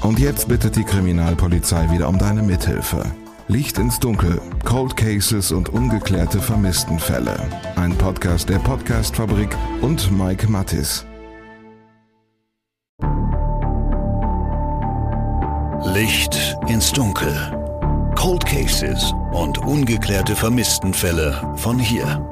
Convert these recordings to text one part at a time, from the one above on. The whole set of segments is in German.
Und jetzt bittet die Kriminalpolizei wieder um deine Mithilfe. Licht ins Dunkel, Cold Cases und ungeklärte Vermisstenfälle. Ein Podcast der Podcast-Fabrik und Mike Mattis. Licht ins Dunkel. Cold Cases und ungeklärte Vermisstenfälle von hier.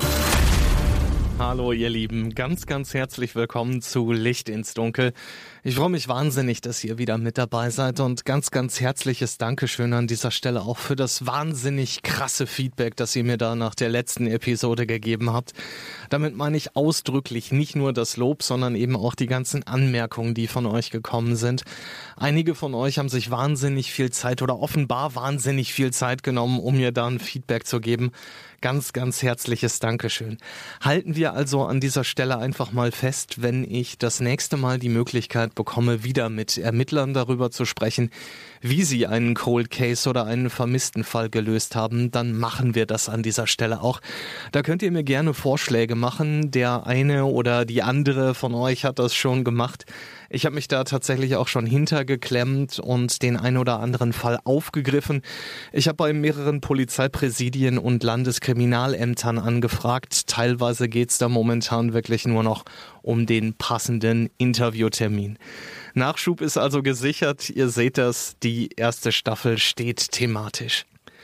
Hallo ihr Lieben, ganz herzlich willkommen zu Licht ins Dunkel. Ich freue mich wahnsinnig, dass ihr wieder mit dabei seid und ganz herzliches Dankeschön an dieser Stelle auch für das wahnsinnig krasse Feedback, das ihr mir da nach der letzten Episode gegeben habt. Damit meine ich ausdrücklich nicht nur das Lob, sondern eben auch die ganzen Anmerkungen, die von euch gekommen sind. Einige von euch haben sich wahnsinnig viel Zeit oder offenbar wahnsinnig viel Zeit genommen, um mir da ein Feedback zu geben. Ganz herzliches Dankeschön. Halten wir also an dieser Stelle einfach mal fest, wenn ich das nächste Mal die Möglichkeit bekomme, wieder mit Ermittlern darüber zu sprechen, wie sie einen Cold Case oder einen vermissten Fall gelöst haben, dann machen wir das an dieser Stelle auch. Da könnt ihr mir gerne Vorschläge machen. Der eine oder die andere von euch hat das schon gemacht. Ich habe mich da tatsächlich auch schon hintergeklemmt und den ein oder anderen Fall aufgegriffen. Ich habe bei mehreren Polizeipräsidien und Landeskriminalämtern angefragt. Teilweise geht's da momentan wirklich nur noch um den passenden Interviewtermin. Nachschub ist also gesichert. Ihr seht das, die erste Staffel steht thematisch.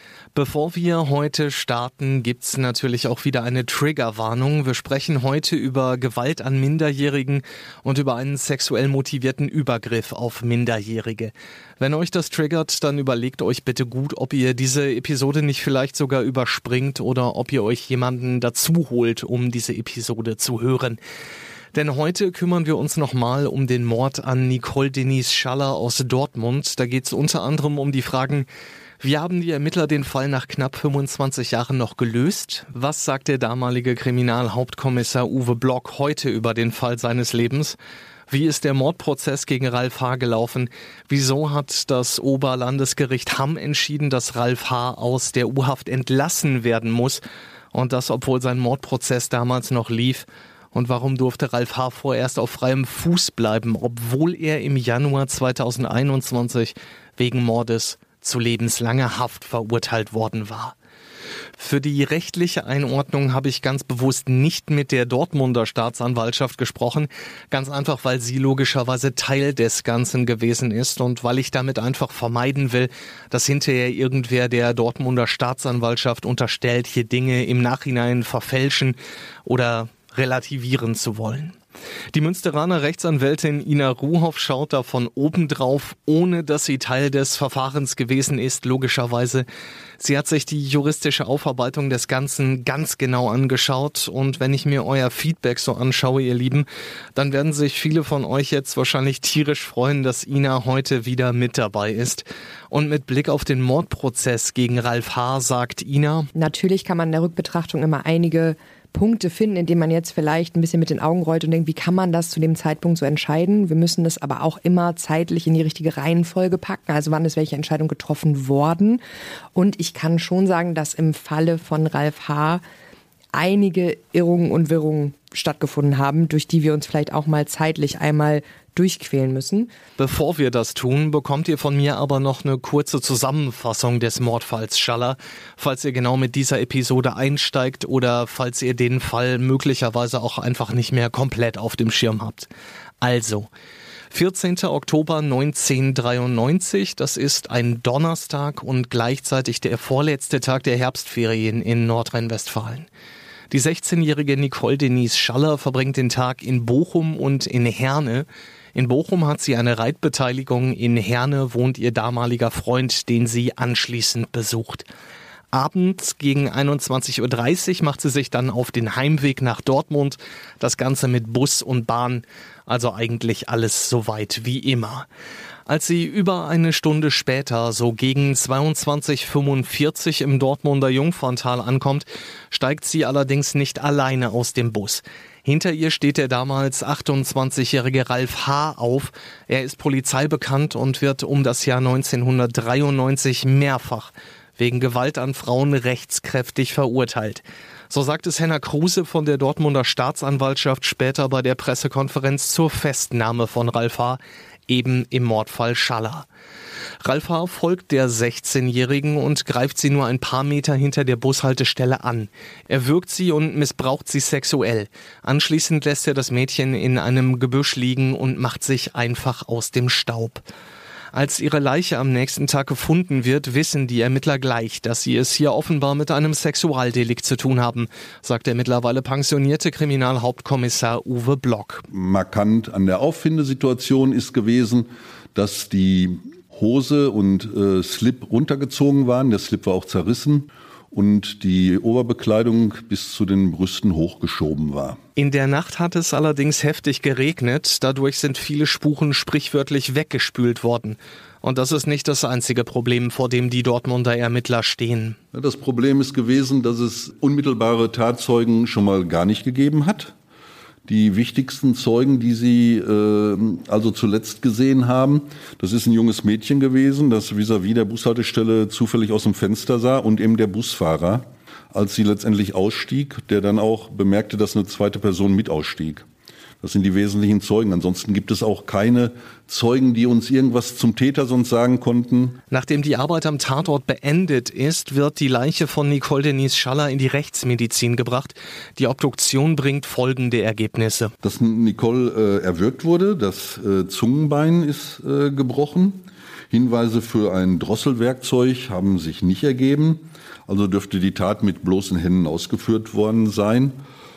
Bevor wir heute starten, gibt's natürlich auch wieder eine Triggerwarnung. Wir sprechen heute über Gewalt an Minderjährigen und über einen sexuell motivierten Übergriff auf Minderjährige. Wenn euch das triggert, dann überlegt euch bitte gut, ob ihr diese Episode nicht vielleicht sogar überspringt oder ob ihr euch jemanden dazu holt, um diese Episode zu hören. Denn heute kümmern wir uns nochmal um den Mord an Nicole Denise Schaller aus Dortmund. Da geht's unter anderem um die Fragen: Wie haben die Ermittler den Fall nach knapp 25 Jahren noch gelöst? Was sagt der damalige Kriminalhauptkommissar Uwe Block heute über den Fall seines Lebens? Wie ist der Mordprozess gegen Ralf H. gelaufen? Wieso hat das Oberlandesgericht Hamm entschieden, dass Ralf H. aus der U-Haft entlassen werden muss? Und das, obwohl sein Mordprozess damals noch lief? Und warum durfte Ralf H. vorerst auf freiem Fuß bleiben, obwohl er im Januar 2021 wegen Mordes zu lebenslanger Haft verurteilt worden war? Für die rechtliche Einordnung habe ich ganz bewusst nicht mit der Dortmunder Staatsanwaltschaft gesprochen, ganz einfach, weil sie logischerweise Teil des Ganzen gewesen ist und weil ich damit einfach vermeiden will, dass hinterher irgendwer der Dortmunder Staatsanwaltschaft unterstellt, hier Dinge im Nachhinein verfälschen oder relativieren zu wollen. Die Münsteraner Rechtsanwältin Ina Ruhoff schaut da von oben drauf, ohne dass sie Teil des Verfahrens gewesen ist, logischerweise. Sie hat sich die juristische Aufarbeitung des Ganzen ganz genau angeschaut und wenn ich mir euer Feedback so anschaue, ihr Lieben, dann werden sich viele von euch jetzt wahrscheinlich tierisch freuen, dass Ina heute wieder mit dabei ist. Und mit Blick auf den Mordprozess gegen Ralf H. sagt Ina: Natürlich kann man in der Rückbetrachtung immer einige Punkte finden, in denen man jetzt vielleicht ein bisschen mit den Augen rollt und denkt, wie kann man das zu dem Zeitpunkt so entscheiden? Wir müssen das aber auch immer zeitlich in die richtige Reihenfolge packen, also wann ist welche Entscheidung getroffen worden. Und ich kann schon sagen, dass im Falle von Ralf H. einige Irrungen und Wirrungen stattgefunden haben, durch die wir uns vielleicht auch mal zeitlich einmal durchquälen müssen. Bevor wir das tun, bekommt ihr von mir aber noch eine kurze Zusammenfassung des Mordfalls Schaller, falls ihr genau mit dieser Episode einsteigt oder falls ihr den Fall möglicherweise auch einfach nicht mehr komplett auf dem Schirm habt. Also, 14. Oktober 1993, das ist ein Donnerstag und gleichzeitig der vorletzte Tag der Herbstferien in Nordrhein-Westfalen. Die 16-jährige Nicole Denise Schaller verbringt den Tag in Bochum und in Herne. In Bochum hat sie eine Reitbeteiligung, in Herne wohnt ihr damaliger Freund, den sie anschließend besucht. Abends gegen 21.30 Uhr macht sie sich dann auf den Heimweg nach Dortmund. Das Ganze mit Bus und Bahn, also eigentlich alles soweit wie immer. Als sie über eine Stunde später, so gegen 22.45 Uhr im Dortmunder Jungferntal ankommt, steigt sie allerdings nicht alleine aus dem Bus. Hinter ihr steht der damals 28-jährige Ralf H. auf. Er ist polizeibekannt und wird um das Jahr 1993 mehrfach wegen Gewalt an Frauen rechtskräftig verurteilt. So sagt es Henna Kruse von der Dortmunder Staatsanwaltschaft später bei der Pressekonferenz zur Festnahme von Ralf H. eben im Mordfall Schaller. Ralf H. folgt der 16-Jährigen und greift sie nur ein paar Meter hinter der Bushaltestelle an. Er würgt sie und missbraucht sie sexuell. Anschließend lässt er das Mädchen in einem Gebüsch liegen und macht sich einfach aus dem Staub. Als ihre Leiche am nächsten Tag gefunden wird, wissen die Ermittler gleich, dass sie es hier offenbar mit einem Sexualdelikt zu tun haben, sagt der mittlerweile pensionierte Kriminalhauptkommissar Uwe Block. Markant an der Auffindesituation ist gewesen, dass die Hose und Slip runtergezogen waren. Der Slip war auch zerrissen und die Oberbekleidung bis zu den Brüsten hochgeschoben war. In der Nacht hat es allerdings heftig geregnet. Dadurch sind viele Spuren sprichwörtlich weggespült worden. Und das ist nicht das einzige Problem, vor dem die Dortmunder Ermittler stehen. Das Problem ist gewesen, dass es unmittelbare Tatzeugen schon mal gar nicht gegeben hat. Die wichtigsten Zeugen, die sie also zuletzt gesehen haben, das ist ein junges Mädchen gewesen, das vis-à-vis der Bushaltestelle zufällig aus dem Fenster sah und eben der Busfahrer, als sie letztendlich ausstieg, der dann auch bemerkte, dass eine zweite Person mit ausstieg. Das sind die wesentlichen Zeugen. Ansonsten gibt es auch keine Zeugen, die uns irgendwas zum Täter sonst sagen konnten. Nachdem die Arbeit am Tatort beendet ist, wird die Leiche von Nicole Denise Schaller in die Rechtsmedizin gebracht. Die Obduktion bringt folgende Ergebnisse. Dass Nicole erwürgt wurde, das Zungenbein ist gebrochen. Hinweise für ein Drosselwerkzeug haben sich nicht ergeben. Also dürfte die Tat mit bloßen Händen ausgeführt worden sein.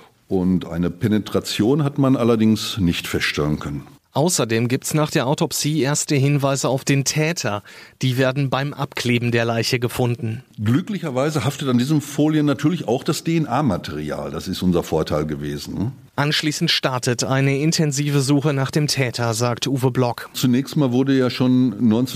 Und eine Penetration hat man allerdings nicht feststellen können. Außerdem gibt's nach der Autopsie erste Hinweise auf den Täter. Die werden beim Abkleben der Leiche gefunden. Glücklicherweise haftet an diesen Folien natürlich auch das DNA-Material. Das ist unser Vorteil gewesen. Anschließend startet eine intensive Suche nach dem Täter, sagt Uwe Block. Zunächst mal wurde ja schon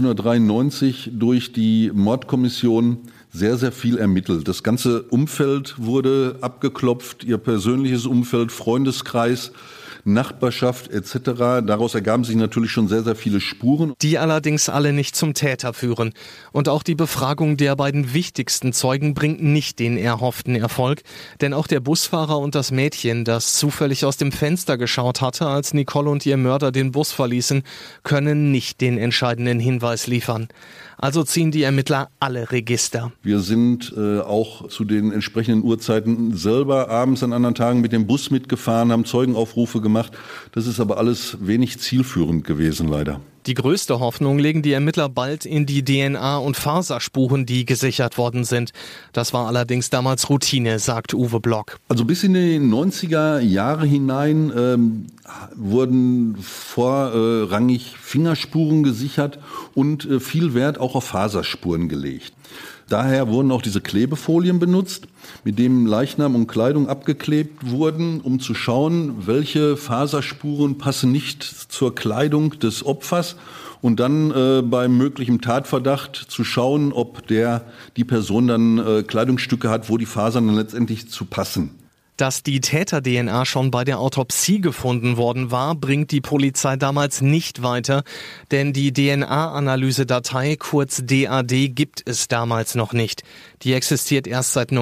1993 durch die Mordkommission sehr, sehr viel ermittelt. Das ganze Umfeld wurde abgeklopft, ihr persönliches Umfeld, Freundeskreis, Nachbarschaft etc. Daraus ergaben sich natürlich schon sehr, sehr viele Spuren. Die allerdings alle nicht zum Täter führen. Und auch die Befragung der beiden wichtigsten Zeugen bringt nicht den erhofften Erfolg. Denn auch der Busfahrer und das Mädchen, das zufällig aus dem Fenster geschaut hatte, als Nicole und ihr Mörder den Bus verließen, können nicht den entscheidenden Hinweis liefern. Also ziehen die Ermittler alle Register. Wir sind auch zu den entsprechenden Uhrzeiten selber abends an anderen Tagen mit dem Bus mitgefahren, haben Zeugenaufrufe gemacht. Das ist aber alles wenig zielführend gewesen, leider. Die größte Hoffnung legen die Ermittler bald in die DNA- und Faserspuren, die gesichert worden sind. Das war allerdings damals Routine, sagt Uwe Block. Also bis in die 90er Jahre hinein wurden vorrangig Fingerspuren gesichert und viel Wert auch auf Faserspuren gelegt. Daher wurden auch diese Klebefolien benutzt, mit denen Leichnam und Kleidung abgeklebt wurden, um zu schauen, welche Faserspuren passen nicht zur Kleidung des Opfers und dann beim möglichen Tatverdacht zu schauen, ob die Person dann Kleidungsstücke hat, wo die Fasern dann letztendlich zu passen. Dass die Täter-DNA schon bei der Autopsie gefunden worden war, bringt die Polizei damals nicht weiter, denn die DNA-Analyse-Datei, kurz DAD, gibt es damals noch nicht. Die existiert erst seit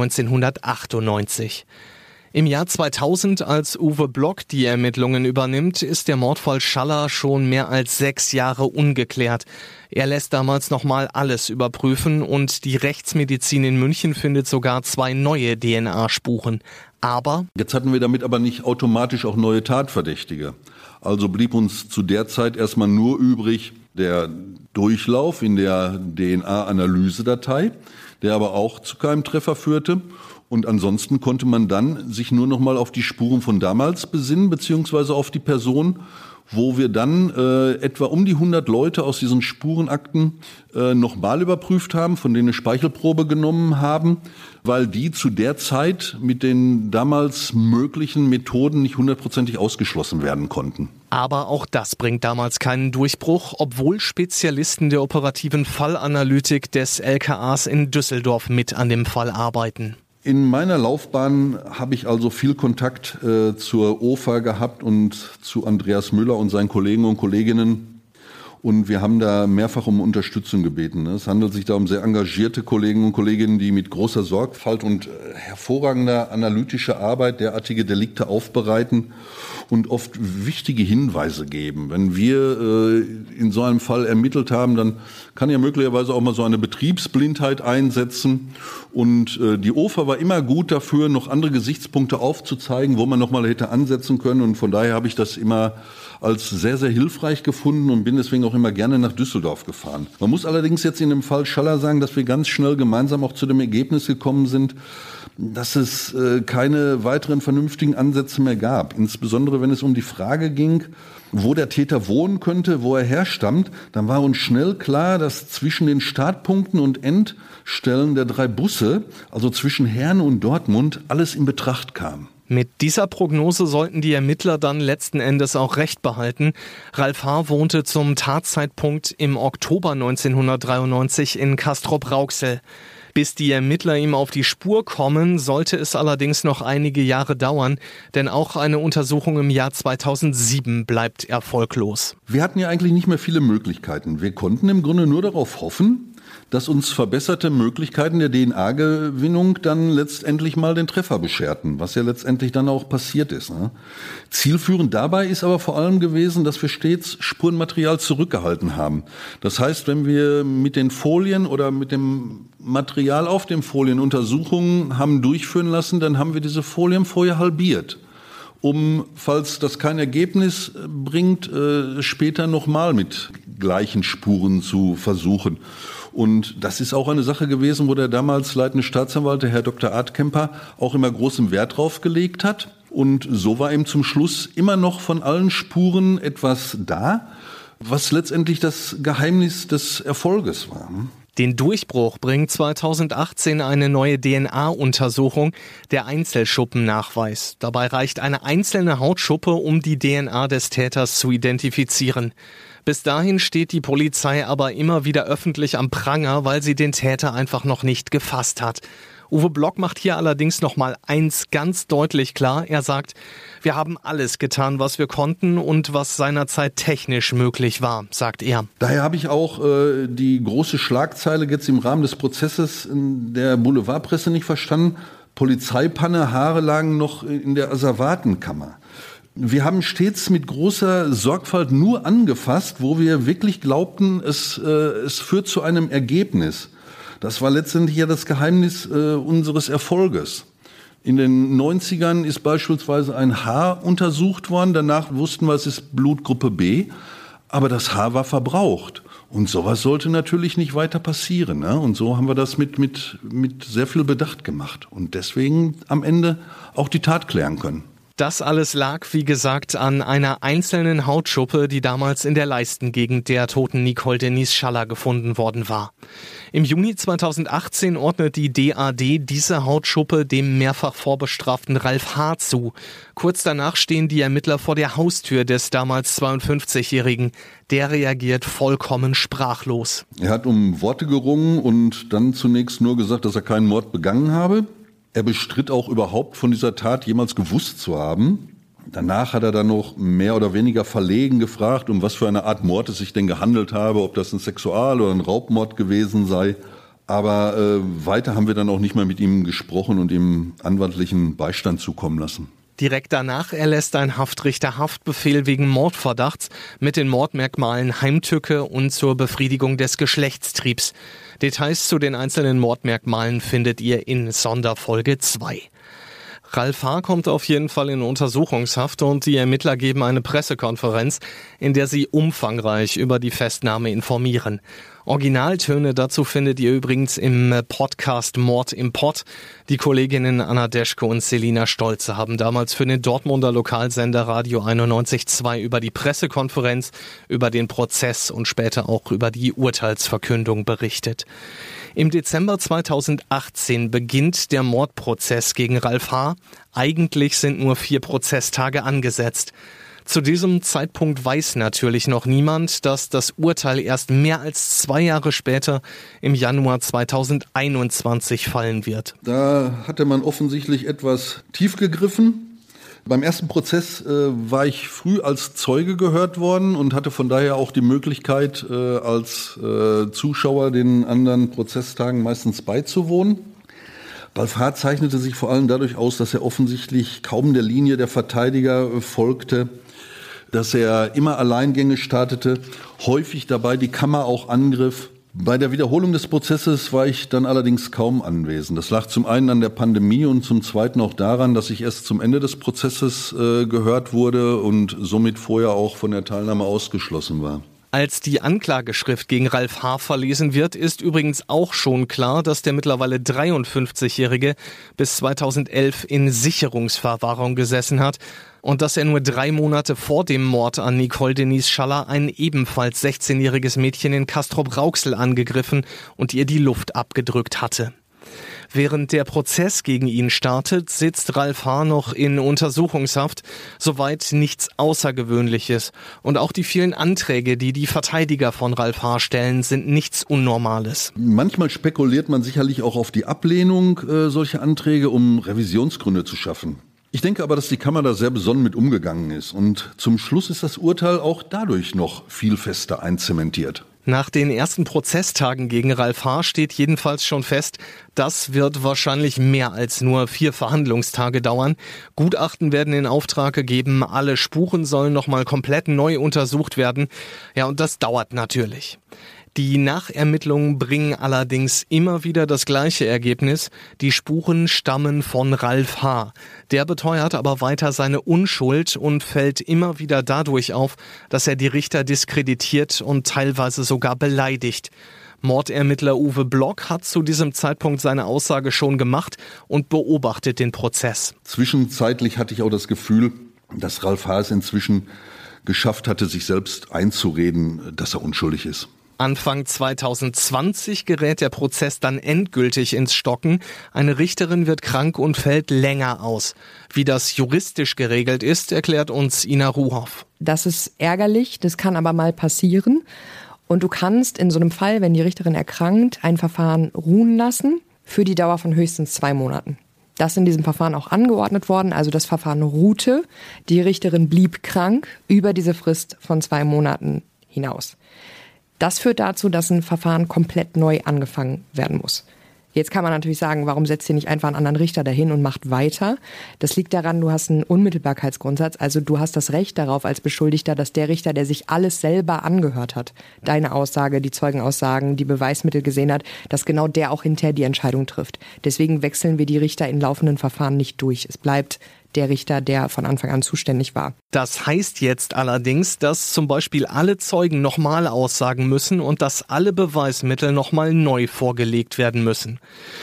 1998. Im Jahr 2000, als Uwe Block die Ermittlungen übernimmt, ist der Mordfall Schaller schon mehr als 6 Jahre ungeklärt. Er lässt damals nochmal alles überprüfen und die Rechtsmedizin in München findet sogar 2 neue DNA-Spuren. Aber jetzt hatten wir damit aber nicht automatisch auch neue Tatverdächtige. Also blieb uns zu der Zeit erstmal nur übrig der Durchlauf in der DNA-Analyse-Datei, der aber auch zu keinem Treffer führte. Und ansonsten konnte man dann sich nur noch mal auf die Spuren von damals besinnen, beziehungsweise auf die Person, wo wir dann etwa um die 100 Leute aus diesen Spurenakten nochmal überprüft haben, von denen eine Speichelprobe genommen haben, weil die zu der Zeit mit den damals möglichen Methoden nicht 100%ig ausgeschlossen werden konnten. Aber auch das bringt damals keinen Durchbruch, obwohl Spezialisten der operativen Fallanalytik des LKAs in Düsseldorf mit an dem Fall arbeiten. In meiner Laufbahn habe ich also viel Kontakt zur OFA gehabt und zu Andreas Müller und seinen Kollegen und Kolleginnen. Und wir haben da mehrfach um Unterstützung gebeten. Es handelt sich da um sehr engagierte Kollegen und Kolleginnen, die mit großer Sorgfalt und hervorragender analytischer Arbeit derartige Delikte aufbereiten und oft wichtige Hinweise geben. Wenn wir in so einem Fall ermittelt haben, dann kann ja möglicherweise auch mal so eine Betriebsblindheit einsetzen. Und die OFA war immer gut dafür, noch andere Gesichtspunkte aufzuzeigen, wo man noch mal hätte ansetzen können. Und von daher habe ich das immer als sehr, sehr hilfreich gefunden und bin deswegen auch immer gerne nach Düsseldorf gefahren. Man muss allerdings jetzt in dem Fall Schaller sagen, dass wir ganz schnell gemeinsam auch zu dem Ergebnis gekommen sind, dass es keine weiteren vernünftigen Ansätze mehr gab. Insbesondere wenn es um die Frage ging, wo der Täter wohnen könnte, wo er herstammt, dann war uns schnell klar, dass zwischen den Startpunkten und Endstellen der 3 Busse, also zwischen Herne und Dortmund, alles in Betracht kam. Mit dieser Prognose sollten die Ermittler dann letzten Endes auch recht behalten. Ralf H. wohnte zum Tatzeitpunkt im Oktober 1993 in Castrop-Rauxel. Bis die Ermittler ihm auf die Spur kommen, sollte es allerdings noch einige Jahre dauern, denn auch eine Untersuchung im Jahr 2007 bleibt erfolglos. Wir hatten ja eigentlich nicht mehr viele Möglichkeiten. Wir konnten im Grunde nur darauf hoffen, dass uns verbesserte Möglichkeiten der DNA-Gewinnung dann letztendlich mal den Treffer bescherten, was ja letztendlich dann auch passiert ist. Ne? Zielführend dabei ist aber vor allem gewesen, dass wir stets Spurenmaterial zurückgehalten haben. Das heißt, wenn wir mit den Folien oder mit dem Material auf den Folien Untersuchungen haben durchführen lassen, dann haben wir diese Folien vorher halbiert, um, falls das kein Ergebnis bringt, später nochmal mit gleichen Spuren zu versuchen. Und das ist auch eine Sache gewesen, wo der damals leitende Staatsanwalt, der Herr Dr. Artkemper, auch immer großen Wert drauf gelegt hat. Und so war eben zum Schluss immer noch von allen Spuren etwas da, was letztendlich das Geheimnis des Erfolges war. Den Durchbruch bringt 2018 eine neue DNA-Untersuchung, der Einzelschuppennachweis. Dabei reicht eine einzelne Hautschuppe, um die DNA des Täters zu identifizieren. Bis dahin steht die Polizei aber immer wieder öffentlich am Pranger, weil sie den Täter einfach noch nicht gefasst hat. Uwe Block macht hier allerdings noch mal eins ganz deutlich klar. Er sagt, wir haben alles getan, was wir konnten und was seinerzeit technisch möglich war, sagt er. Daher habe ich auch die große Schlagzeile jetzt im Rahmen des Prozesses in der Boulevardpresse nicht verstanden. Polizeipanne, Haare lagen noch in der Asservatenkammer. Wir haben stets mit großer Sorgfalt nur angefasst, wo wir wirklich glaubten, es führt zu einem Ergebnis. Das war letztendlich ja das Geheimnis unseres Erfolges. In den 90ern ist beispielsweise ein Haar untersucht worden. Danach wussten wir, es ist Blutgruppe B. Aber das Haar war verbraucht. Und sowas sollte natürlich nicht weiter passieren. Ne? Und so haben wir das mit sehr viel Bedacht gemacht. Und deswegen am Ende auch die Tat klären können. Das alles lag, wie gesagt, an einer einzelnen Hautschuppe, die damals in der Leistengegend der toten Nicole Denise Schaller gefunden worden war. Im Juni 2018 ordnet die DAD diese Hautschuppe dem mehrfach vorbestraften Ralf H. zu. Kurz danach stehen die Ermittler vor der Haustür des damals 52-Jährigen. Der reagiert vollkommen sprachlos. Er hat um Worte gerungen und dann zunächst nur gesagt, dass er keinen Mord begangen habe. Er bestritt auch überhaupt von dieser Tat jemals gewusst zu haben. Danach hat er dann noch mehr oder weniger verlegen gefragt, um was für eine Art Mord es sich denn gehandelt habe, ob das ein Sexual- oder ein Raubmord gewesen sei. Aber weiter haben wir dann auch nicht mehr mit ihm gesprochen und ihm anwaltlichen Beistand zukommen lassen. Direkt danach erlässt ein Haftrichter Haftbefehl wegen Mordverdachts mit den Mordmerkmalen Heimtücke und zur Befriedigung des Geschlechtstriebs. Details zu den einzelnen Mordmerkmalen findet ihr in Sonderfolge 2. Ralf H. kommt auf jeden Fall in Untersuchungshaft und die Ermittler geben eine Pressekonferenz, in der sie umfangreich über die Festnahme informieren. Originaltöne dazu findet ihr übrigens im Podcast Mord im Pott. Die Kolleginnen Anna Deschke und Selina Stolze haben damals für den Dortmunder Lokalsender Radio 91.2 über die Pressekonferenz, über den Prozess und später auch über die Urteilsverkündung berichtet. Im Dezember 2018 beginnt der Mordprozess gegen Ralf H. Eigentlich sind nur 4 Prozesstage angesetzt. Zu diesem Zeitpunkt weiß natürlich noch niemand, dass das Urteil erst mehr als 2 Jahre später im Januar 2021 fallen wird. Da hatte man offensichtlich etwas tief gegriffen. Beim ersten Prozess war ich früh als Zeuge gehört worden und hatte von daher auch die Möglichkeit, als Zuschauer den anderen Prozesstagen meistens beizuwohnen. Ralf H. zeichnete sich vor allem dadurch aus, dass er offensichtlich kaum der Linie der Verteidiger folgte, dass er immer Alleingänge startete, häufig dabei die Kammer auch angriff. Bei der Wiederholung des Prozesses war ich dann allerdings kaum anwesend. Das lag zum einen an der Pandemie und zum zweiten auch daran, dass ich erst zum Ende des Prozesses gehört wurde und somit vorher auch von der Teilnahme ausgeschlossen war. Als die Anklageschrift gegen Ralf H. verlesen wird, ist übrigens auch schon klar, dass der mittlerweile 53-Jährige bis 2011 in Sicherungsverwahrung gesessen hat und dass er nur 3 Monate vor dem Mord an Nicole Denise Schaller ein ebenfalls 16-jähriges Mädchen in Castrop-Rauxel angegriffen und ihr die Luft abgedrückt hatte. Während der Prozess gegen ihn startet, sitzt Ralf H. noch in Untersuchungshaft. Soweit nichts Außergewöhnliches. Und auch die vielen Anträge, die die Verteidiger von Ralf H. stellen, sind nichts Unnormales. Manchmal spekuliert man sicherlich auch auf die Ablehnung solcher Anträge, um Revisionsgründe zu schaffen. Ich denke aber, dass die Kammer da sehr besonnen mit umgegangen ist. Und zum Schluss ist das Urteil auch dadurch noch viel fester einzementiert. Nach den ersten Prozesstagen gegen Ralf H. steht jedenfalls schon fest, das wird wahrscheinlich mehr als nur 4 Verhandlungstage dauern. Gutachten werden in Auftrag gegeben, alle Spuren sollen nochmal komplett neu untersucht werden. Ja, und das dauert natürlich. Die Nachermittlungen bringen allerdings immer wieder das gleiche Ergebnis. Die Spuren stammen von Ralf H. Der beteuert aber weiter seine Unschuld und fällt immer wieder dadurch auf, dass er die Richter diskreditiert und teilweise sogar beleidigt. Mordermittler Uwe Block hat zu diesem Zeitpunkt seine Aussage schon gemacht und beobachtet den Prozess. Zwischenzeitlich hatte ich auch das Gefühl, dass Ralf H. es inzwischen geschafft hatte, sich selbst einzureden, dass er unschuldig ist. Anfang 2020 gerät der Prozess dann endgültig ins Stocken. Eine Richterin wird krank und fällt länger aus. Wie das juristisch geregelt ist, erklärt uns Ina Ruhoff. Das ist ärgerlich, das kann aber mal passieren. Und du kannst in so einem Fall, wenn die Richterin erkrankt, ein Verfahren ruhen lassen für die Dauer von höchstens 2 Monaten. Das ist in diesem Verfahren auch angeordnet worden, also das Verfahren ruhte. Die Richterin blieb krank über diese Frist von 2 Monaten hinaus. Das führt dazu, dass ein Verfahren komplett neu angefangen werden muss. Jetzt kann man natürlich sagen, warum setzt ihr nicht einfach einen anderen Richter dahin und macht weiter? Das liegt daran, du hast einen Unmittelbarkeitsgrundsatz. Also du hast das Recht darauf als Beschuldigter, dass der Richter, der sich alles selber angehört hat, deine Aussage, die Zeugenaussagen, die Beweismittel gesehen hat, dass genau der auch hinterher die Entscheidung trifft. Deswegen wechseln wir die Richter in laufenden Verfahren nicht durch. Es bleibt der Richter, der von Anfang an zuständig war. Das heißt jetzt allerdings, dass zum Beispiel alle Zeugen nochmal aussagen müssen und dass alle Beweismittel nochmal neu vorgelegt werden müssen.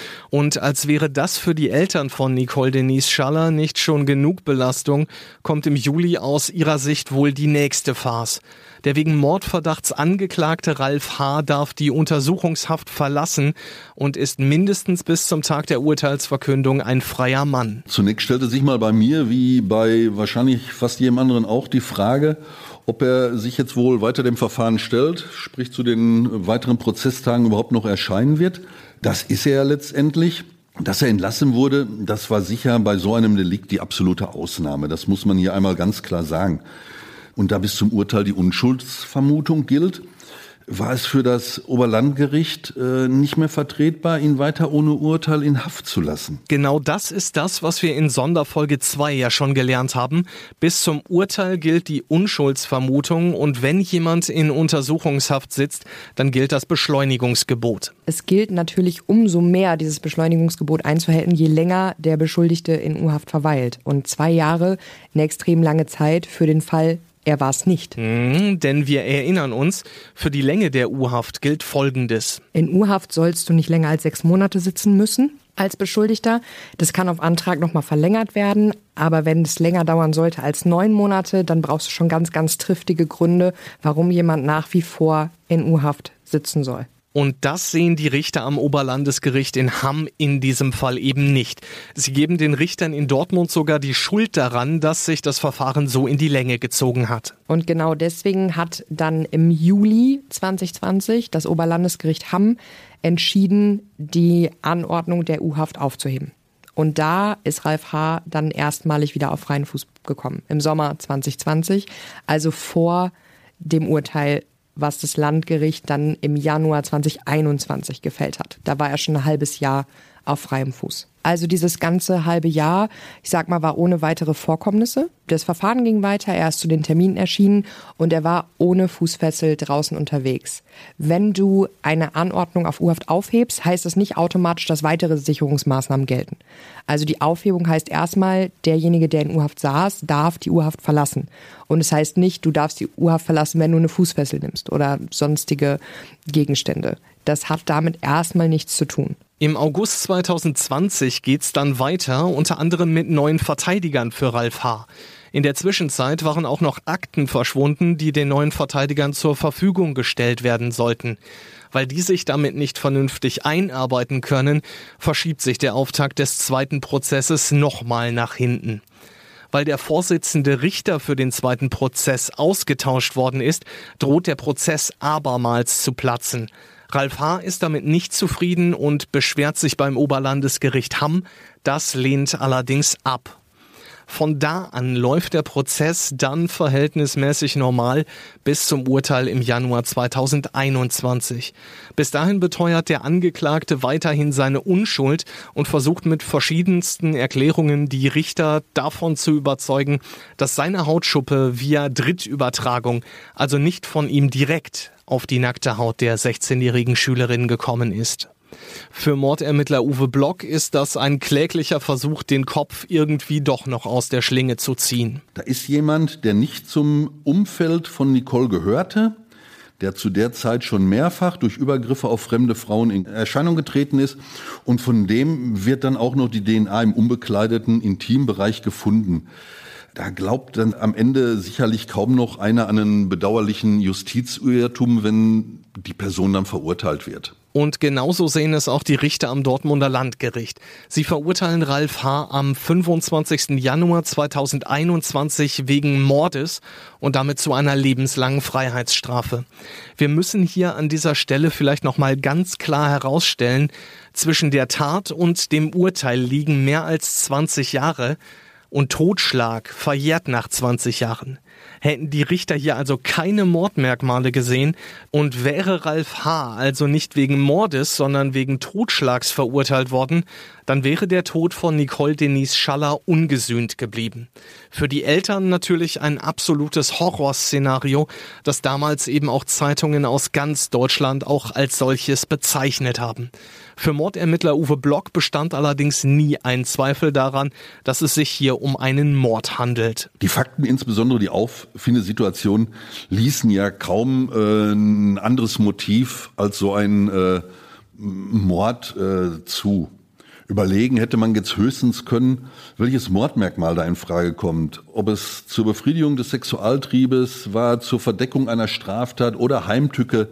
Und als wäre das für die Eltern von Nicole Denise Schaller nicht schon genug Belastung, kommt im Juli aus ihrer Sicht wohl die nächste Farce. Der wegen Mordverdachts angeklagte Ralf H. darf die Untersuchungshaft verlassen und ist mindestens bis zum Tag der Urteilsverkündung ein freier Mann. Zunächst stellte sich mal bei mir, wie bei wahrscheinlich fast jedem anderen auch, die Frage, ob er sich jetzt wohl weiter dem Verfahren stellt, sprich zu den weiteren Prozesstagen überhaupt noch erscheinen wird. Das ist er ja letztendlich. Dass er entlassen wurde, das war sicher bei so einem Delikt die absolute Ausnahme. Das muss man hier einmal ganz klar sagen. Und da bis zum Urteil die Unschuldsvermutung gilt, war es für das Oberlandgericht nicht mehr vertretbar, ihn weiter ohne Urteil in Haft zu lassen. Genau das ist das, was wir in Sonderfolge 2 ja schon gelernt haben. Bis zum Urteil gilt die Unschuldsvermutung und wenn jemand in Untersuchungshaft sitzt, dann gilt das Beschleunigungsgebot. Es gilt natürlich umso mehr, dieses Beschleunigungsgebot einzuhalten, je länger der Beschuldigte in U-Haft verweilt. Und 2 Jahre, eine extrem lange Zeit für den Fall, er war es nicht. Denn wir erinnern uns, für die Länge der U-Haft gilt Folgendes. In U-Haft sollst du nicht länger als 6 Monate sitzen müssen als Beschuldigter. Das kann auf Antrag nochmal verlängert werden. Aber wenn es länger dauern sollte als 9 Monate, dann brauchst du schon ganz, ganz triftige Gründe, warum jemand nach wie vor in U-Haft sitzen soll. Und das sehen die Richter am Oberlandesgericht in Hamm in diesem Fall eben nicht. Sie geben den Richtern in Dortmund sogar die Schuld daran, dass sich das Verfahren so in die Länge gezogen hat. Und genau deswegen hat dann im Juli 2020 das Oberlandesgericht Hamm entschieden, die Anordnung der U-Haft aufzuheben. Und da ist Ralf H. dann erstmalig wieder auf freien Fuß gekommen, im Sommer 2020, also vor dem Urteil, was das Landgericht dann im Januar 2021 gefällt hat. Da war er schon ein halbes Jahr auf freiem Fuß. Also dieses ganze halbe Jahr, ich sag mal, war ohne weitere Vorkommnisse. Das Verfahren ging weiter, er ist zu den Terminen erschienen und er war ohne Fußfessel draußen unterwegs. Wenn du eine Anordnung auf U-Haft aufhebst, heißt das nicht automatisch, dass weitere Sicherungsmaßnahmen gelten. Also die Aufhebung heißt erstmal, derjenige, der in U-Haft saß, darf die U-Haft verlassen. Und es heißt nicht, du darfst die U-Haft verlassen, wenn du eine Fußfessel nimmst oder sonstige Gegenstände. Das hat damit erstmal nichts zu tun. Im August 2020 geht's dann weiter, unter anderem mit neuen Verteidigern für Ralf H. In der Zwischenzeit waren auch noch Akten verschwunden, die den neuen Verteidigern zur Verfügung gestellt werden sollten. Weil die sich damit nicht vernünftig einarbeiten können, verschiebt sich der Auftakt des zweiten Prozesses nochmal nach hinten. Weil der Vorsitzende Richter für den zweiten Prozess ausgetauscht worden ist, droht der Prozess abermals zu platzen. Ralf H. ist damit nicht zufrieden und beschwert sich beim Oberlandesgericht Hamm. Das lehnt allerdings ab. Von da an läuft der Prozess dann verhältnismäßig normal bis zum Urteil im Januar 2021. Bis dahin beteuert der Angeklagte weiterhin seine Unschuld und versucht mit verschiedensten Erklärungen die Richter davon zu überzeugen, dass seine Hautschuppe via Drittübertragung, also nicht von ihm direkt, auf die nackte Haut der 16-jährigen Schülerin gekommen ist. Für Mordermittler Uwe Block ist das ein kläglicher Versuch, den Kopf irgendwie doch noch aus der Schlinge zu ziehen. Da ist jemand, der nicht zum Umfeld von Nicole gehörte, der zu der Zeit schon mehrfach durch Übergriffe auf fremde Frauen in Erscheinung getreten ist. Und von dem wird dann auch noch die DNA im unbekleideten Intimbereich gefunden. Da glaubt dann am Ende sicherlich kaum noch einer an einen bedauerlichen Justizirrtum, wenn die Person dann verurteilt wird. Und genauso sehen es auch die Richter am Dortmunder Landgericht. Sie verurteilen Ralf H. am 25. Januar 2021 wegen Mordes und damit zu einer lebenslangen Freiheitsstrafe. Wir müssen hier an dieser Stelle vielleicht nochmal ganz klar herausstellen, zwischen der Tat und dem Urteil liegen mehr als 20 Jahre. Und Totschlag verjährt nach 20 Jahren. Hätten die Richter hier also keine Mordmerkmale gesehen und wäre Ralf H. also nicht wegen Mordes, sondern wegen Totschlags verurteilt worden, dann wäre der Tod von Nicole Denise Schaller ungesühnt geblieben. Für die Eltern natürlich ein absolutes Horrorszenario, das damals eben auch Zeitungen aus ganz Deutschland auch als solches bezeichnet haben. Für Mordermittler Uwe Block bestand allerdings nie ein Zweifel daran, dass es sich hier um einen Mord handelt. Die Fakten, insbesondere die Auffindesituation, ließen ja kaum ein anderes Motiv als so ein Mord zu. Überlegen hätte man jetzt höchstens können, welches Mordmerkmal da in Frage kommt. Ob es zur Befriedigung des Sexualtriebes war, zur Verdeckung einer Straftat oder Heimtücke.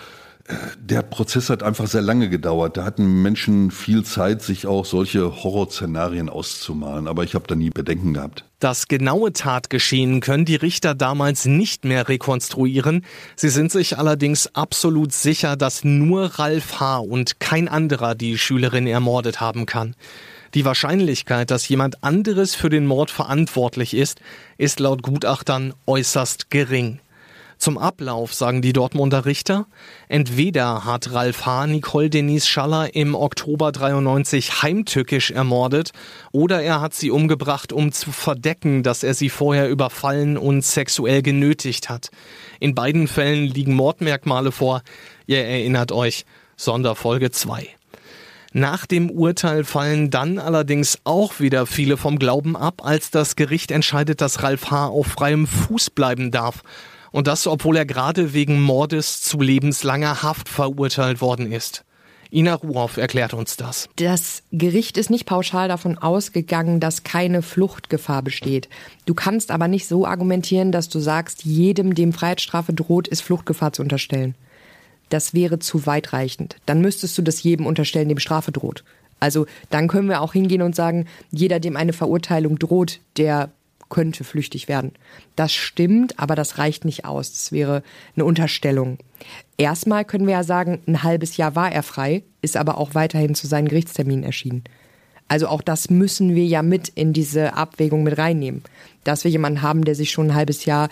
Der Prozess hat einfach sehr lange gedauert. Da hatten Menschen viel Zeit, sich auch solche Horrorszenarien auszumalen. Aber ich habe da nie Bedenken gehabt. Das genaue Tatgeschehen können die Richter damals nicht mehr rekonstruieren. Sie sind sich allerdings absolut sicher, dass nur Ralf H. und kein anderer die Schülerin ermordet haben kann. Die Wahrscheinlichkeit, dass jemand anderes für den Mord verantwortlich ist laut Gutachtern äußerst gering. Zum Ablauf sagen die Dortmunder Richter, entweder hat Ralf H. Nicole Denise Schaller im Oktober 93 heimtückisch ermordet oder er hat sie umgebracht, um zu verdecken, dass er sie vorher überfallen und sexuell genötigt hat. In beiden Fällen liegen Mordmerkmale vor. Ihr erinnert euch, Sonderfolge 2. Nach dem Urteil fallen dann allerdings auch wieder viele vom Glauben ab, als das Gericht entscheidet, dass Ralf H. auf freiem Fuß bleiben darf. Und das, obwohl er gerade wegen Mordes zu lebenslanger Haft verurteilt worden ist. Ina Ruhoff erklärt uns das. Das Gericht ist nicht pauschal davon ausgegangen, dass keine Fluchtgefahr besteht. Du kannst aber nicht so argumentieren, dass du sagst, jedem, dem Freiheitsstrafe droht, ist Fluchtgefahr zu unterstellen. Das wäre zu weitreichend. Dann müsstest du das jedem unterstellen, dem Strafe droht. Also dann können wir auch hingehen und sagen, jeder, dem eine Verurteilung droht, der könnte flüchtig werden. Das stimmt, aber das reicht nicht aus. Das wäre eine Unterstellung. Erstmal können wir ja sagen, ein halbes Jahr war er frei, ist aber auch weiterhin zu seinen Gerichtsterminen erschienen. Also auch das müssen wir ja mit in diese Abwägung mit reinnehmen. Dass wir jemanden haben, der sich schon ein halbes Jahr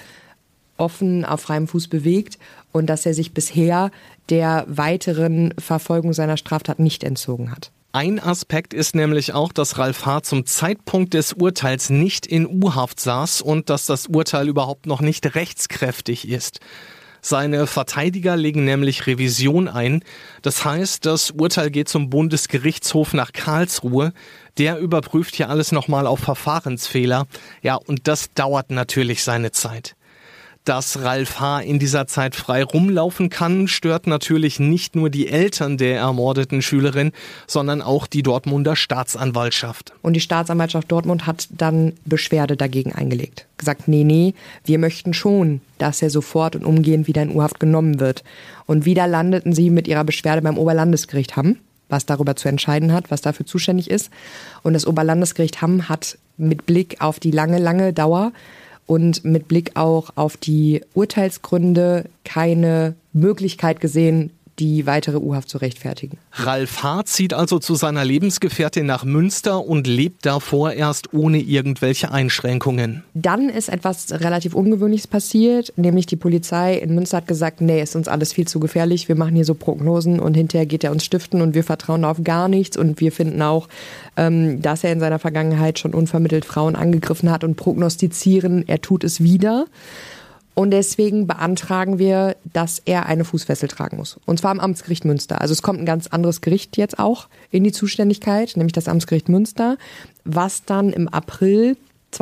offen auf freiem Fuß bewegt und dass er sich bisher der weiteren Verfolgung seiner Straftat nicht entzogen hat. Ein Aspekt ist nämlich auch, dass Ralf H. zum Zeitpunkt des Urteils nicht in U-Haft saß und dass das Urteil überhaupt noch nicht rechtskräftig ist. Seine Verteidiger legen nämlich Revision ein. Das heißt, das Urteil geht zum Bundesgerichtshof nach Karlsruhe. Der überprüft hier alles nochmal auf Verfahrensfehler. Ja, und das dauert natürlich seine Zeit. Dass Ralf H. in dieser Zeit frei rumlaufen kann, stört natürlich nicht nur die Eltern der ermordeten Schülerin, sondern auch die Dortmunder Staatsanwaltschaft. Und die Staatsanwaltschaft Dortmund hat dann Beschwerde dagegen eingelegt. Gesagt, nee, wir möchten schon, dass er sofort und umgehend wieder in U-Haft genommen wird. Und wieder landeten sie mit ihrer Beschwerde beim Oberlandesgericht Hamm, was darüber zu entscheiden hat, was dafür zuständig ist. Und das Oberlandesgericht Hamm hat mit Blick auf die lange Dauer und mit Blick auch auf die Urteilsgründe keine Möglichkeit gesehen, die weitere U-Haft zu rechtfertigen. Ralf H. zieht also zu seiner Lebensgefährtin nach Münster und lebt da vorerst ohne irgendwelche Einschränkungen. Dann ist etwas relativ Ungewöhnliches passiert, nämlich die Polizei in Münster hat gesagt, nee, ist uns alles viel zu gefährlich, wir machen hier so Prognosen und hinterher geht er uns stiften und wir vertrauen auf gar nichts und wir finden auch, dass er in seiner Vergangenheit schon unvermittelt Frauen angegriffen hat und prognostizieren, er tut es wieder. Und deswegen beantragen wir, dass er eine Fußfessel tragen muss. Und zwar am Amtsgericht Münster. Also es kommt ein ganz anderes Gericht jetzt auch in die Zuständigkeit, nämlich das Amtsgericht Münster, was dann im April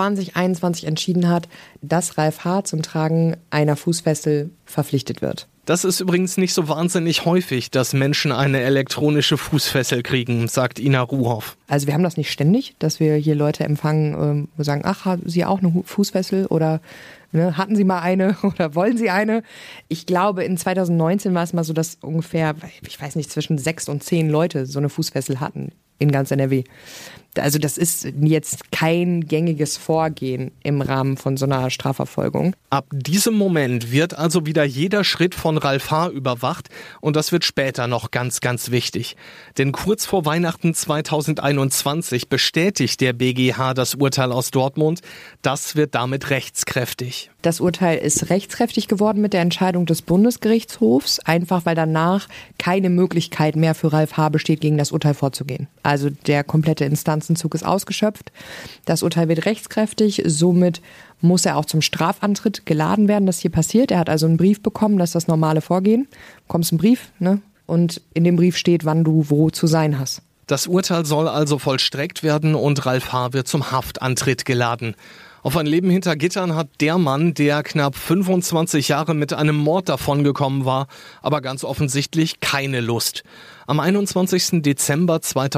2021 entschieden hat, dass Ralf H. zum Tragen einer Fußfessel verpflichtet wird. Das ist übrigens nicht so wahnsinnig häufig, dass Menschen eine elektronische Fußfessel kriegen, sagt Ina Ruhoff. Also wir haben das nicht ständig, dass wir hier Leute empfangen, wo sagen, ach, haben Sie auch eine Fußfessel oder hatten Sie mal eine oder wollen Sie eine? Ich glaube, in 2019 war es mal so, dass ungefähr, ich weiß nicht, zwischen 6 und 10 Leute so eine Fußfessel hatten in ganz NRW. Also das ist jetzt kein gängiges Vorgehen im Rahmen von so einer Strafverfolgung. Ab diesem Moment wird also wieder jeder Schritt von Ralf H. überwacht und das wird später noch ganz, ganz wichtig. Denn kurz vor Weihnachten 2021 bestätigt der BGH das Urteil aus Dortmund. Das wird damit rechtskräftig. Das Urteil ist rechtskräftig geworden mit der Entscheidung des Bundesgerichtshofs, einfach weil danach keine Möglichkeit mehr für Ralf H. besteht, gegen das Urteil vorzugehen. Also der komplette Instanzenzug ist ausgeschöpft. Das Urteil wird rechtskräftig, somit muss er auch zum Strafantritt geladen werden, das hier passiert. Er hat also einen Brief bekommen, das ist das normale Vorgehen. Du bekommst einen Brief, und in dem Brief steht, wann du wo zu sein hast. Das Urteil soll also vollstreckt werden und Ralf H. wird zum Haftantritt geladen. Auf ein Leben hinter Gittern hat der Mann, der knapp 25 Jahre mit einem Mord davongekommen war, aber ganz offensichtlich keine Lust. Am 21. Dezember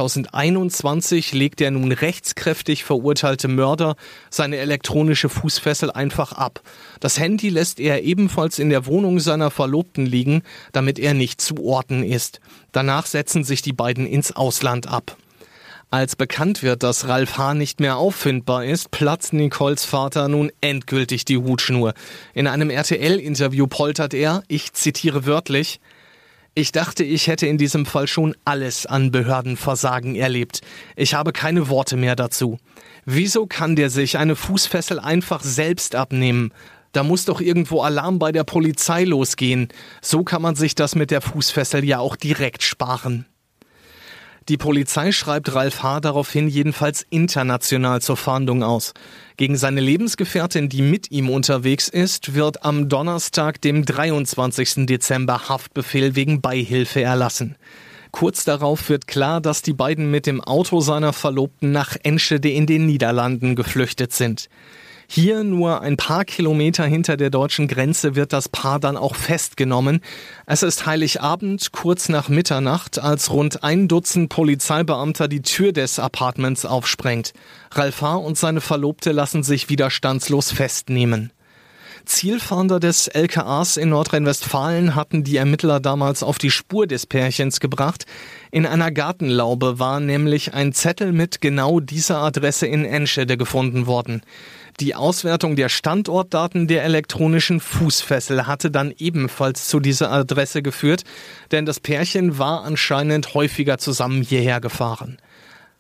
2021 legt der nun rechtskräftig verurteilte Mörder seine elektronische Fußfessel einfach ab. Das Handy lässt er ebenfalls in der Wohnung seiner Verlobten liegen, damit er nicht zu orten ist. Danach setzen sich die beiden ins Ausland ab. Als bekannt wird, dass Ralf H. nicht mehr auffindbar ist, platzt Nicoles Vater nun endgültig die Hutschnur. In einem RTL-Interview poltert er, ich zitiere wörtlich, ich dachte, ich hätte in diesem Fall schon alles an Behördenversagen erlebt. Ich habe keine Worte mehr dazu. Wieso kann der sich eine Fußfessel einfach selbst abnehmen? Da muss doch irgendwo Alarm bei der Polizei losgehen. So kann man sich das mit der Fußfessel ja auch direkt sparen. Die Polizei schreibt Ralf H. daraufhin jedenfalls international zur Fahndung aus. Gegen seine Lebensgefährtin, die mit ihm unterwegs ist, wird am Donnerstag, dem 23. Dezember, Haftbefehl wegen Beihilfe erlassen. Kurz darauf wird klar, dass die beiden mit dem Auto seiner Verlobten nach Enschede in den Niederlanden geflüchtet sind. Hier, nur ein paar Kilometer hinter der deutschen Grenze, wird das Paar dann auch festgenommen. Es ist Heiligabend, kurz nach Mitternacht, als rund 1 Dutzend Polizeibeamter die Tür des Appartements aufsprengt. Ralf H. und seine Verlobte lassen sich widerstandslos festnehmen. Zielfahnder des LKAs in Nordrhein-Westfalen hatten die Ermittler damals auf die Spur des Pärchens gebracht. In einer Gartenlaube war nämlich ein Zettel mit genau dieser Adresse in Enschede gefunden worden. Die Auswertung der Standortdaten der elektronischen Fußfessel hatte dann ebenfalls zu dieser Adresse geführt, denn das Pärchen war anscheinend häufiger zusammen hierher gefahren.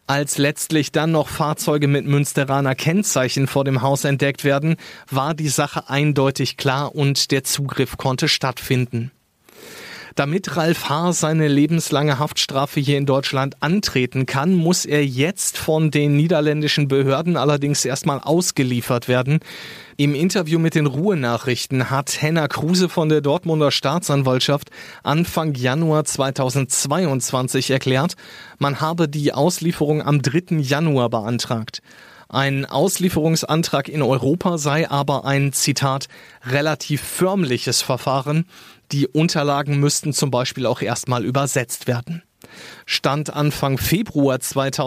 Als letztlich dann noch Fahrzeuge mit Münsteraner Kennzeichen vor dem Haus entdeckt werden, war die Sache eindeutig klar und der Zugriff konnte stattfinden. Damit Ralf H. seine lebenslange Haftstrafe hier in Deutschland antreten kann, muss er jetzt von den niederländischen Behörden allerdings erstmal ausgeliefert werden. Im Interview mit den Ruhe-Nachrichten hat Henna Kruse von der Dortmunder Staatsanwaltschaft Anfang Januar 2022 erklärt, man habe die Auslieferung am 3. Januar beantragt. Ein Auslieferungsantrag in Europa sei aber ein, Zitat, relativ förmliches Verfahren. Die Unterlagen müssten zum Beispiel auch erstmal übersetzt werden. Stand Anfang Februar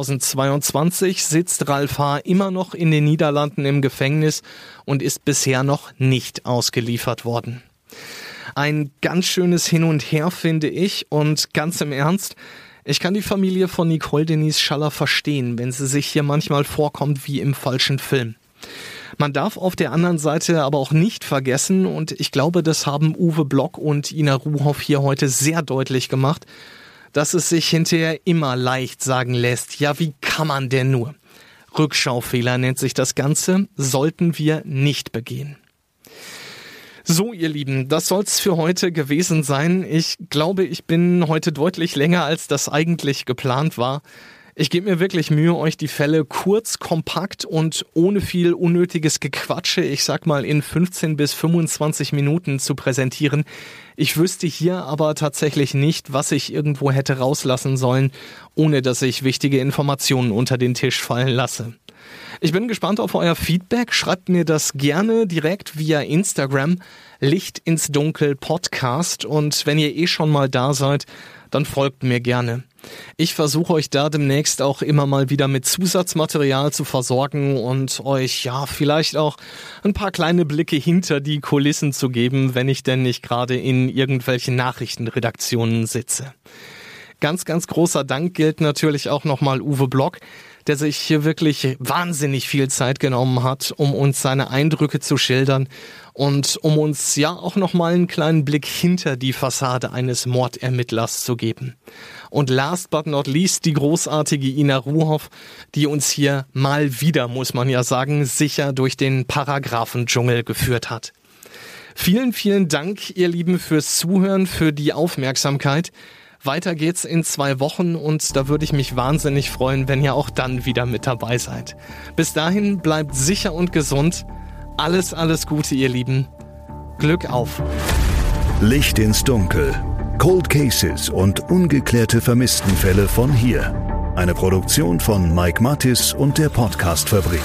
2022 sitzt Ralf H. immer noch in den Niederlanden im Gefängnis und ist bisher noch nicht ausgeliefert worden. Ein ganz schönes Hin und Her, finde ich, und ganz im Ernst, ich kann die Familie von Nicole Denise Schaller verstehen, wenn sie sich hier manchmal vorkommt wie im falschen Film. Man darf auf der anderen Seite aber auch nicht vergessen, und ich glaube, das haben Uwe Block und Ina Ruhoff hier heute sehr deutlich gemacht, dass es sich hinterher immer leicht sagen lässt, ja, wie kann man denn nur? Rückschaufehler nennt sich das Ganze, sollten wir nicht begehen. So, ihr Lieben, das soll's für heute gewesen sein. Ich glaube, ich bin heute deutlich länger, als das eigentlich geplant war. Ich gebe mir wirklich Mühe, euch die Fälle kurz, kompakt und ohne viel unnötiges Gequatsche, ich sag mal in 15 bis 25 Minuten zu präsentieren. Ich wüsste hier aber tatsächlich nicht, was ich irgendwo hätte rauslassen sollen, ohne dass ich wichtige Informationen unter den Tisch fallen lasse. Ich bin gespannt auf euer Feedback. Schreibt mir das gerne direkt via Instagram, Licht ins Dunkel Podcast. Und wenn ihr schon mal da seid, dann folgt mir gerne. Ich versuche euch da demnächst auch immer mal wieder mit Zusatzmaterial zu versorgen und euch ja vielleicht auch ein paar kleine Blicke hinter die Kulissen zu geben, wenn ich denn nicht gerade in irgendwelchen Nachrichtenredaktionen sitze. Ganz, ganz großer Dank gilt natürlich auch nochmal Uwe Block, der sich hier wirklich wahnsinnig viel Zeit genommen hat, um uns seine Eindrücke zu schildern und um uns ja auch nochmal einen kleinen Blick hinter die Fassade eines Mordermittlers zu geben. Und last but not least die großartige Ina Ruhoff, die uns hier mal wieder, muss man ja sagen, sicher durch den Paragraphendschungel geführt hat. Vielen, vielen Dank, ihr Lieben, fürs Zuhören, für die Aufmerksamkeit. Weiter geht's in 2 Wochen und da würde ich mich wahnsinnig freuen, wenn ihr auch dann wieder mit dabei seid. Bis dahin bleibt sicher und gesund. Alles, alles Gute, ihr Lieben. Glück auf. Licht ins Dunkel. Cold Cases und ungeklärte Vermisstenfälle von hier. Eine Produktion von Mike Mattis und der Podcast-Fabrik.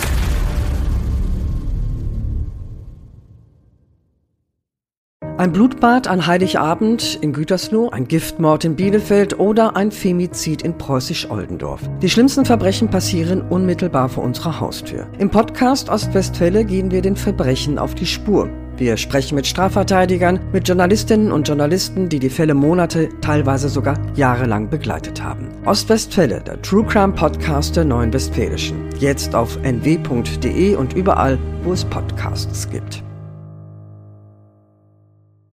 Ein Blutbad an Heiligabend in Gütersloh, ein Giftmord in Bielefeld oder ein Femizid in Preußisch-Oldendorf. Die schlimmsten Verbrechen passieren unmittelbar vor unserer Haustür. Im Podcast Ostwestfälle gehen wir den Verbrechen auf die Spur. Wir sprechen mit Strafverteidigern, mit Journalistinnen und Journalisten, die die Fälle Monate, teilweise sogar jahrelang begleitet haben. Ostwestfälle, der True Crime Podcast der Neuen Westfälischen. Jetzt auf nw.de und überall, wo es Podcasts gibt.